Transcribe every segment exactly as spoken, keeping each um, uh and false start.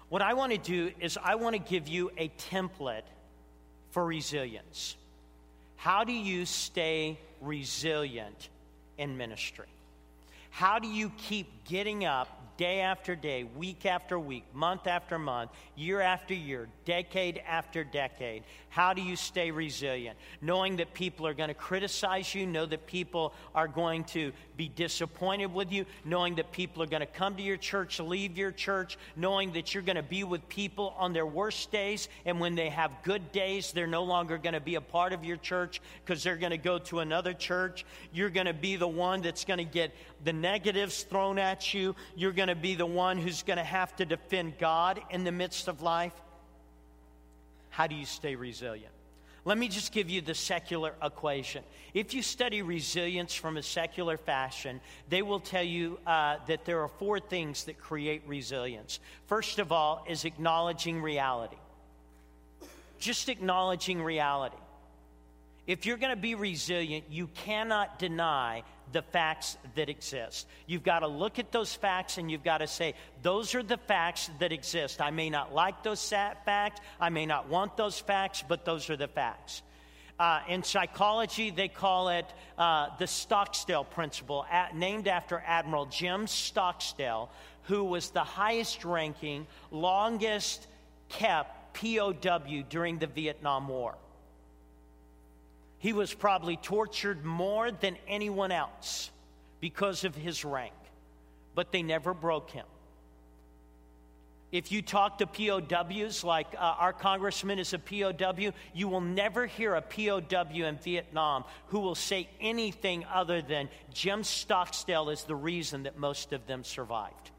What I want to do is I want to give you a template for resilience. How do you stay resilient in ministry? How do you keep getting up day after day, week after week, month after month, year after year, decade after decade? How do you stay resilient? Knowing that people are going to criticize you, know that people are going to be disappointed with you, knowing that people are going to come to your church, leave your church, knowing that you're going to be with people on their worst days, and when they have good days, they're no longer going to be a part of your church because they're going to go to another church. You're going to be the one that's going to get the negatives thrown at you. You're going to be the one who's going to have to defend God in the midst of life. How do you stay resilient? Let me just give you the secular equation. If you study resilience from a secular fashion, they will tell you uh, that there are four things that create resilience. First of all is acknowledging reality. Just acknowledging reality. If you're going to be resilient, you cannot deny the facts that exist. You've got to look at those facts and you've got to say, those are the facts that exist. I may not like those facts, I may not want those facts, but those are the facts. Uh, in psychology, they call it uh, the Stockdale principle, at, named after Admiral Jim Stockdale, who was the highest ranking, longest kept P O W during the Vietnam War. He was probably tortured more than anyone else because of his rank, but they never broke him. If you talk to P O Ws, like uh, our congressman is a P O W, you will never hear a P O W in Vietnam who will say anything other than Jim Stockdale is the reason that most of them survived.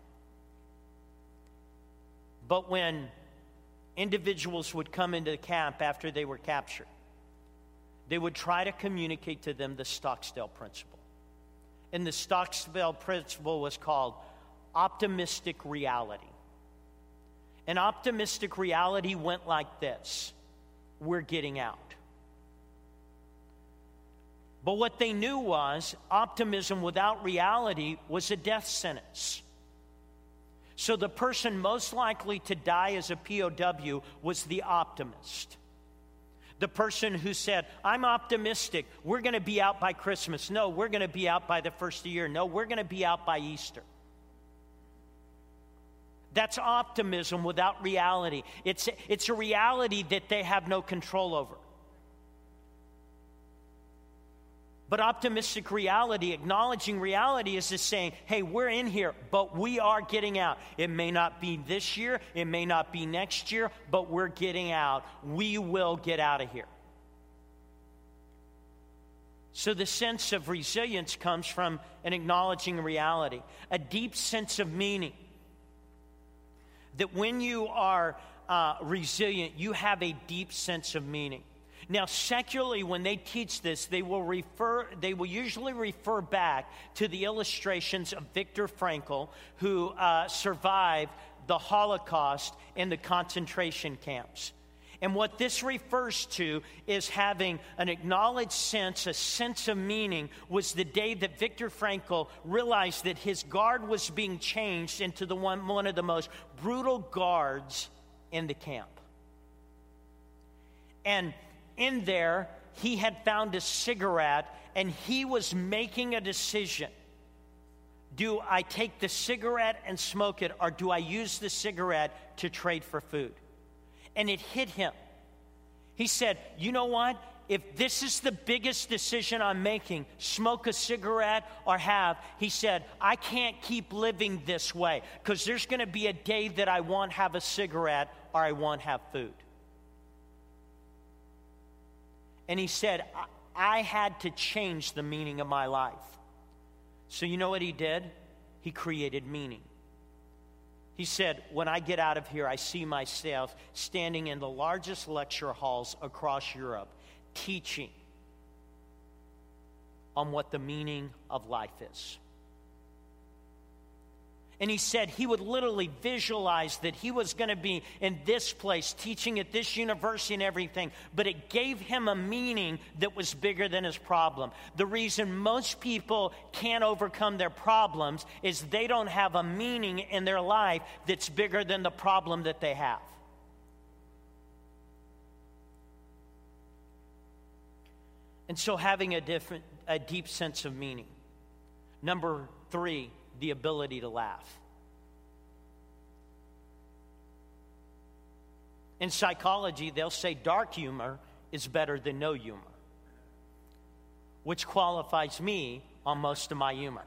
But when individuals would come into the camp after they were captured, they would try to communicate to them the Stockdale principle. And the Stockdale principle was called optimistic reality. And optimistic reality went like this: we're getting out. But what they knew was optimism without reality was a death sentence. So the person most likely to die as a P O W was the optimist. The person who said, I'm optimistic, we're going to be out by Christmas. No, we're going to be out by the first of the year. No, we're going to be out by Easter. That's optimism without reality. It's, it's a reality that they have no control over. But optimistic reality, acknowledging reality, is just saying, hey, we're in here, but we are getting out. It may not be this year, it may not be next year, but we're getting out. We will get out of here. So the sense of resilience comes from an acknowledging reality, a deep sense of meaning. That when you are uh, resilient, you have a deep sense of meaning. Now, secularly, when they teach this, they will refer, they will usually refer back to the illustrations of Viktor Frankl, who uh, survived the Holocaust in the concentration camps. And what this refers to is having an acknowledged sense, a sense of meaning, was the day that Viktor Frankl realized that his guard was being changed into the one, one of the most brutal guards in the camp. And in there, he had found a cigarette, and he was making a decision. Do I take the cigarette and smoke it, or do I use the cigarette to trade for food? And it hit him. He said, you know what? If this is the biggest decision I'm making, smoke a cigarette or have, he said, I can't keep living this way, because there's going to be a day that I won't have a cigarette or I won't have food. And he said, I, I had to change the meaning of my life. So you know what he did? He created meaning. He said, when I get out of here, I see myself standing in the largest lecture halls across Europe, teaching on what the meaning of life is. And he said he would literally visualize that he was going to be in this place, teaching at this university and everything, but it gave him a meaning that was bigger than his problem. The reason most people can't overcome their problems is they don't have a meaning in their life that's bigger than the problem that they have. And so having a different, a deep sense of meaning. Number three, the ability to laugh. In psychology, they'll say dark humor is better than no humor, which qualifies me on most of my humor.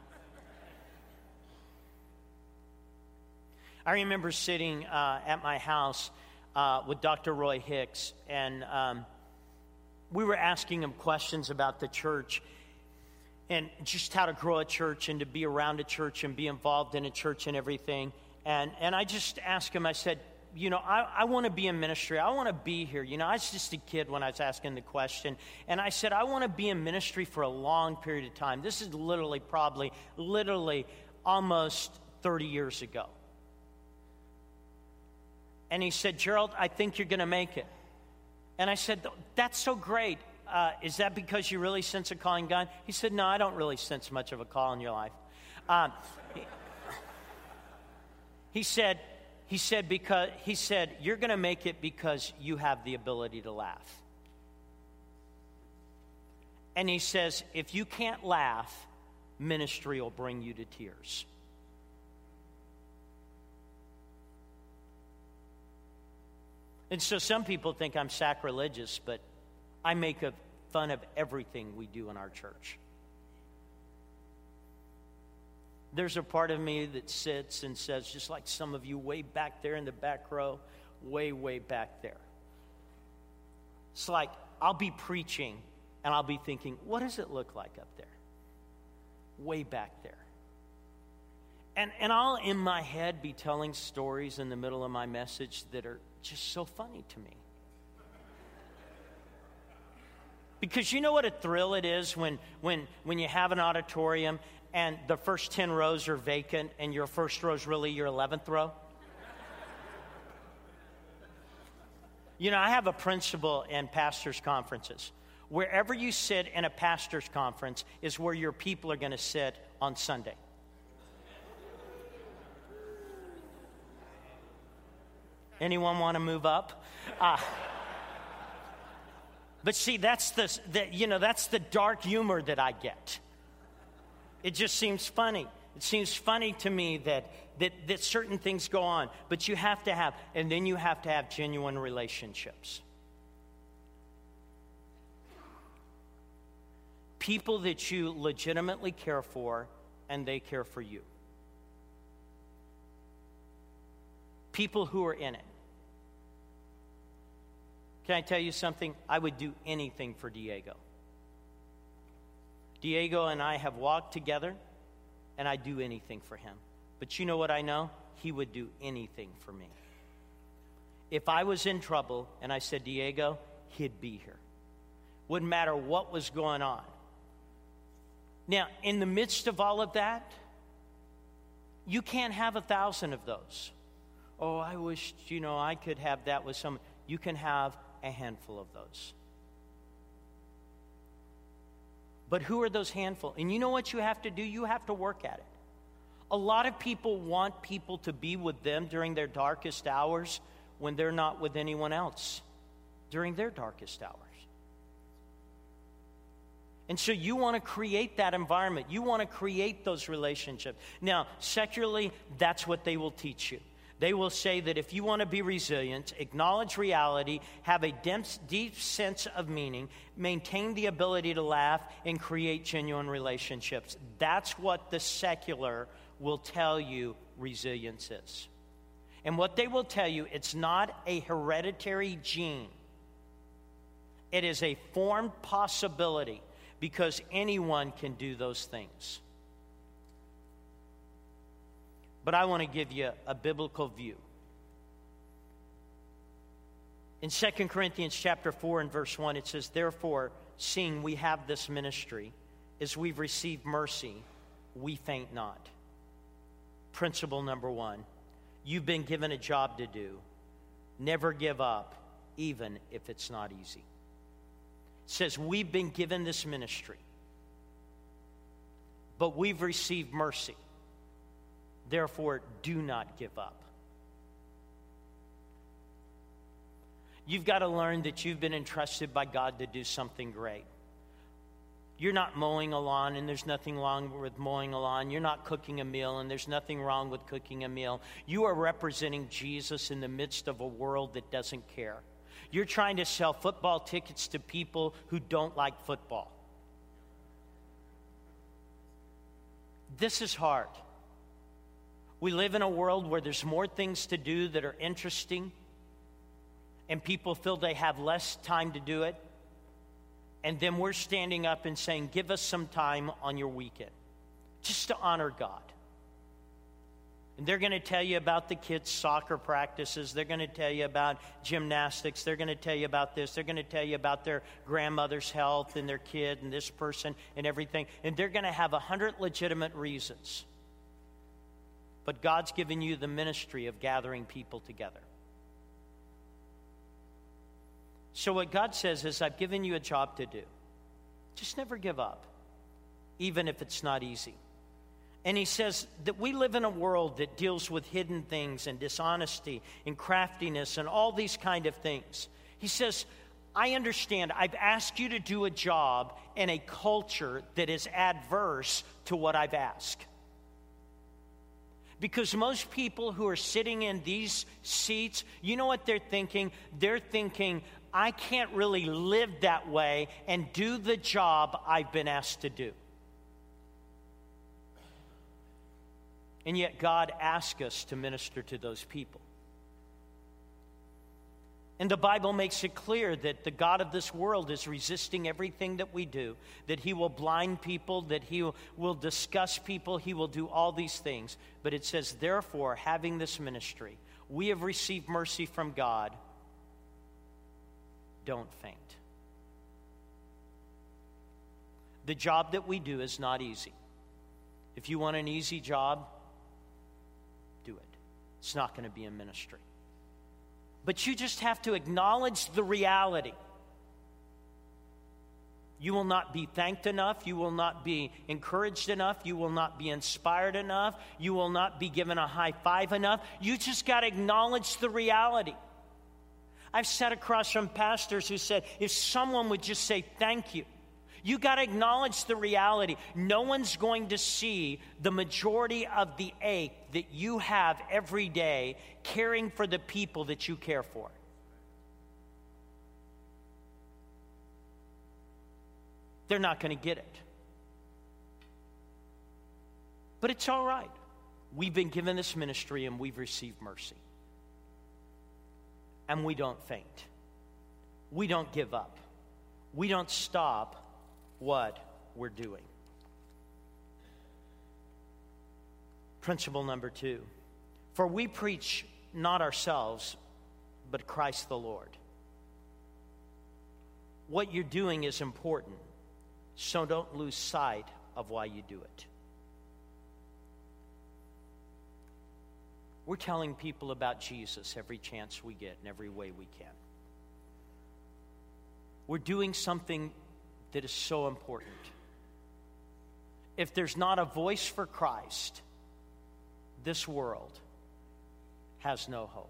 I remember sitting uh, at my house uh, with Doctor Roy Hicks, and um, we were asking him questions about the church and just how to grow a church and to be around a church and be involved in a church and everything. And and I just asked him, I said, you know, I, I want to be in ministry. I want to be here. You know, I was just a kid when I was asking the question. And I said, I want to be in ministry for a long period of time. This is literally probably, literally almost thirty years ago. And he said, Gerald, I think you're going to make it. And I said, that's so great. Uh, is that because you really sense a calling, God? He said, no, I don't really sense much of a call in your life. Um, he, he said, he said, because he said, you're going to make it because you have the ability to laugh. And he says, if you can't laugh, ministry will bring you to tears. And so some people think I'm sacrilegious, but I make a fun of everything we do in our church. There's a part of me that sits and says, just like some of you way back there in the back row, way, way back there. It's like I'll be preaching and I'll be thinking, what does it look like up there? Way back there. And, and I'll, in my head, be telling stories in the middle of my message that are just so funny to me. Because you know what a thrill it is when, when, when you have an auditorium and the first ten rows are vacant and your first row is really your eleventh row? You know, I have a principle in pastors' conferences. Wherever you sit in a pastor's conference is where your people are going to sit on Sunday. Anyone want to move up? Uh, but see, that's the, the, you know, that's the dark humor that I get. It just seems funny. It seems funny to me that, that, that certain things go on. But you have to have, and then you have to have genuine relationships. People that you legitimately care for, and they care for you. People who are in it. Can I tell you something? I would do anything for Diego. Diego and I have walked together, and I'd do anything for him. But you know what I know? He would do anything for me. If I was in trouble and I said, Diego, he'd be here. Wouldn't matter what was going on. Now, in the midst of all of that, you can't have a thousand of those. Oh, I wish, you know, I could have that with some. You can have a handful of those. But who are those handful? And you know what you have to do? You have to work at it. A lot of people want people to be with them during their darkest hours when they're not with anyone else during their darkest hours. And so you want to create that environment. You want to create those relationships. Now, secularly, that's what they will teach you. They will say that if you want to be resilient, acknowledge reality, have a deep sense of meaning, maintain the ability to laugh, and create genuine relationships. That's what the secular will tell you resilience is. And what they will tell you, it's not a hereditary gene. It is a formed possibility because anyone can do those things. But I want to give you a biblical view. In Second Corinthians chapter four and verse one, it says, therefore, seeing we have this ministry, as we've received mercy, we faint not. Principle number one, you've been given a job to do. Never give up, even if it's not easy. It says we've been given this ministry, but we've received mercy. Therefore, do not give up. You've got to learn that you've been entrusted by God to do something great. You're not mowing a lawn, and there's nothing wrong with mowing a lawn. You're not cooking a meal, and there's nothing wrong with cooking a meal. You are representing Jesus in the midst of a world that doesn't care. You're trying to sell football tickets to people who don't like football. This is hard. We live in a world where there's more things to do that are interesting, and people feel they have less time to do it. And then we're standing up and saying, give us some time on your weekend, just to honor God. And they're going to tell you about the kids' soccer practices. They're going to tell you about gymnastics. They're going to tell you about this. They're going to tell you about their grandmother's health and their kid and this person and everything. And they're going to have a hundred legitimate reasons. But God's given you the ministry of gathering people together. So what God says is, I've given you a job to do. Just never give up, even if it's not easy. And he says that we live in a world that deals with hidden things and dishonesty and craftiness and all these kind of things. He says, I understand. I've asked you to do a job in a culture that is adverse to what I've asked. Because most people who are sitting in these seats, you know what they're thinking? They're thinking, I can't really live that way and do the job I've been asked to do. And yet God asks us to minister to those people. And the Bible makes it clear that the God of this world is resisting everything that we do, that he will blind people, that he will disgust people, he will do all these things. But it says, therefore, having this ministry, we have received mercy from God. Don't faint. The job that we do is not easy. If you want an easy job, do it. It's not going to be a ministry. But you just have to acknowledge the reality. You will not be thanked enough. You will not be encouraged enough. You will not be inspired enough. You will not be given a high five enough. You just got to acknowledge the reality. I've sat across from pastors who said, if someone would just say thank you, you got to acknowledge the reality. No one's going to see the majority of the ache that you have every day caring for the people that you care for. They're not going to get it. But it's all right. We've been given this ministry and we've received mercy. And we don't faint. We don't give up. We don't stop what we're doing. Principle number two. For we preach not ourselves, but Christ the Lord. What you're doing is important, so don't lose sight of why you do it. We're telling people about Jesus every chance we get in every way we can. We're doing something that is so important. If there's not a voice for Christ, this world has no hope.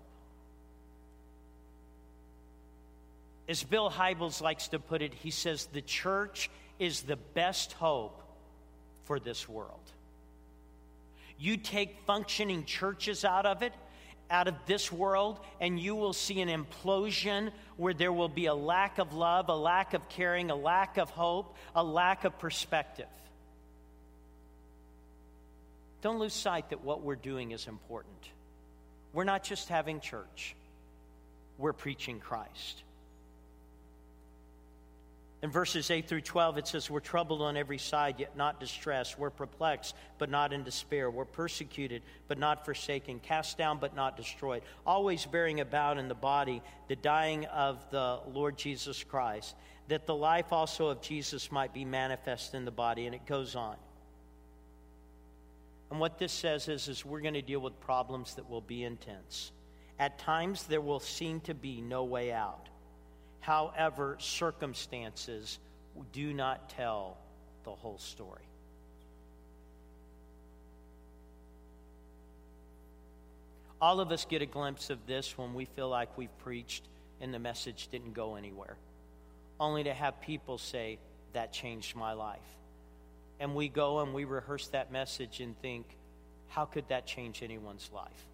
As Bill Hybels likes to put it, he says the church is the best hope for this world. You take functioning churches out of it, out of this world, and you will see an implosion where there will be a lack of love, a lack of caring, a lack of hope, a lack of perspective. Don't lose sight that what we're doing is important. We're not just having church. We're preaching Christ. In verses eight through twelve, it says, we're troubled on every side, yet not distressed. We're perplexed, but not in despair. We're persecuted, but not forsaken. Cast down, but not destroyed. Always bearing about in the body the dying of the Lord Jesus Christ, that the life also of Jesus might be manifest in the body. And it goes on. And what this says is, is we're going to deal with problems that will be intense. At times, there will seem to be no way out. However, circumstances do not tell the whole story. All of us get a glimpse of this when we feel like we've preached and the message didn't go anywhere, only to have people say, that changed my life. And we go and we rehearse that message and think, how could that change anyone's life?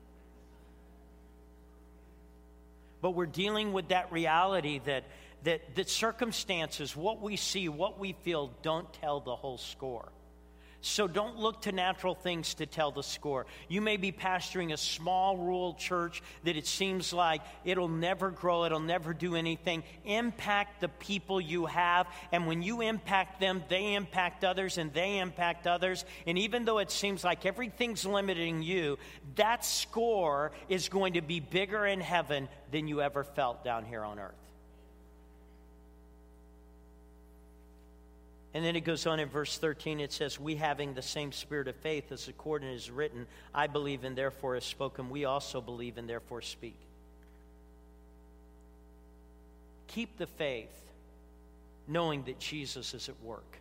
But we're dealing with that reality that, that, that circumstances, what we see, what we feel, don't tell the whole score. So don't look to natural things to tell the score. You may be pastoring a small rural church that it seems like it'll never grow, it'll never do anything. Impact the people you have, and when you impact them, they impact others, and they impact others. And even though it seems like everything's limiting you, that score is going to be bigger in heaven than you ever felt down here on earth. And then it goes on in verse thirteen, it says, we having the same spirit of faith, as according is written, I believe and therefore have spoken. We also believe and therefore speak. Keep the faith, knowing that Jesus is at work.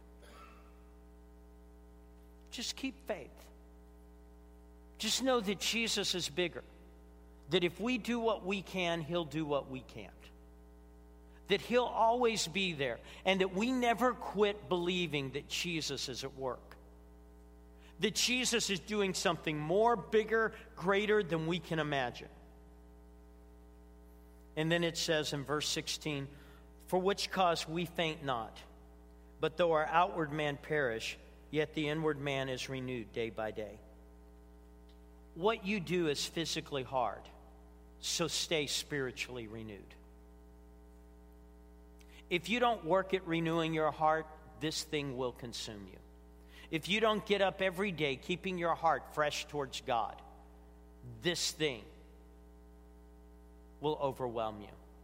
Just keep faith. Just know that Jesus is bigger. That if we do what we can, he'll do what we can't. That he'll always be there, and that we never quit believing that Jesus is at work. That Jesus is doing something more, bigger, greater than we can imagine. And then it says in verse sixteen, for which cause we faint not, but though our outward man perish, yet the inward man is renewed day by day. What you do is physically hard, so stay spiritually renewed. If you don't work at renewing your heart, this thing will consume you. If you don't get up every day keeping your heart fresh towards God, this thing will overwhelm you.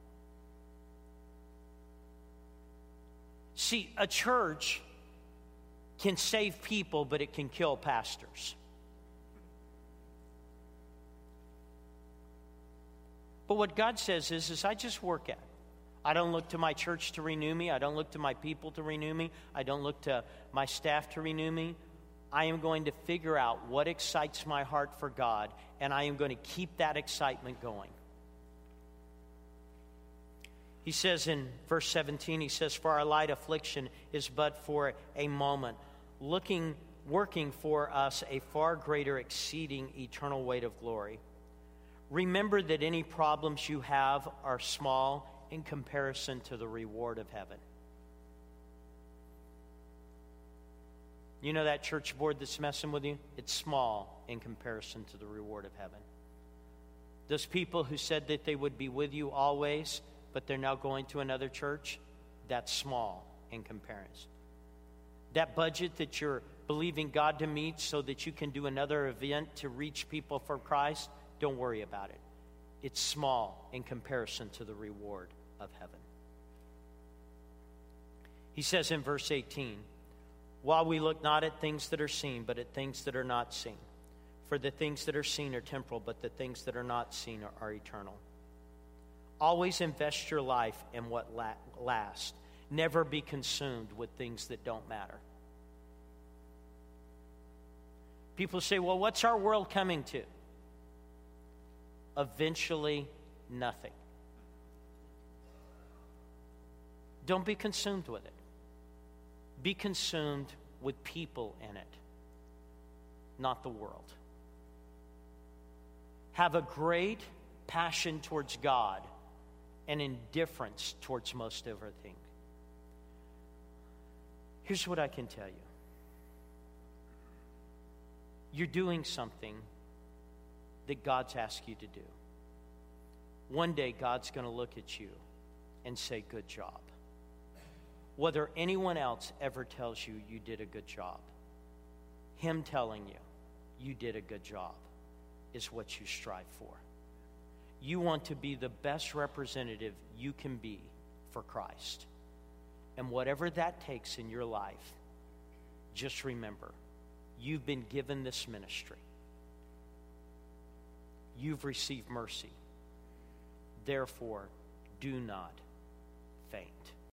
See, a church can save people, but it can kill pastors. But what God says is, is I just work at it. I don't look to my church to renew me. I don't look to my people to renew me. I don't look to my staff to renew me. I am going to figure out what excites my heart for God, and I am going to keep that excitement going. He says in verse seventeen, he says, for our light affliction is but for a moment, looking, working for us a far greater, exceeding eternal weight of glory. Remember that any problems you have are small in comparison to the reward of heaven. You know that church board that's messing with you? It's small in comparison to the reward of heaven. Those people who said that they would be with you always, but they're now going to another church, that's small in comparison. That budget that you're believing God to meet so that you can do another event to reach people for Christ, don't worry about it. It's small in comparison to the reward of heaven. He says in verse eighteen, while we look not at things that are seen, but at things that are not seen. For the things that are seen are temporal, but the things that are not seen are, are eternal. Always invest your life in what la- lasts. Never be consumed with things that don't matter. People say, well, what's our world coming to? Eventually, nothing. Don't be consumed with it. Be consumed with people in it, not the world. Have a great passion towards God and indifference towards most everything. Here's what I can tell you. You're doing something that God's asked you to do. One day, God's going to look at you and say, good job. Whether anyone else ever tells you you did a good job, him telling you you did a good job is what you strive for. You want to be the best representative you can be for Christ. And whatever that takes in your life, just remember, You've been given this ministry. You've received mercy. Therefore, do not faint.